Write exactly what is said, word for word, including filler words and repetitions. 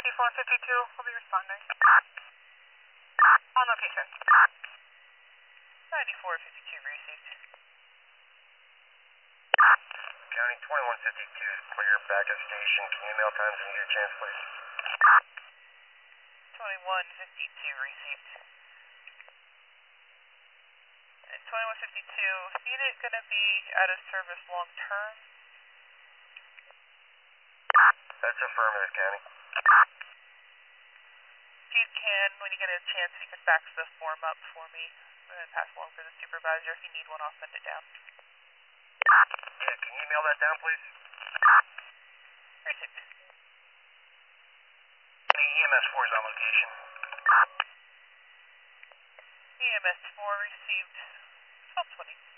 ninety-four fifty-two will be responding. On location. ninety-four fifty-two received. County twenty-one fifty-two is clear back at station. Can you mail times when you get a chance, please? twenty-one fifty-two received. And twenty-one fifty-two, unit gonna be out of service long term? That's affirmative, County. If you can, when you get a chance, you can fax the form up for me and then pass along for the supervisor. If you need one, I'll send it down. Yeah, can you email that down, please? Received. The E M S four is on location. E M S four received twelve twenty.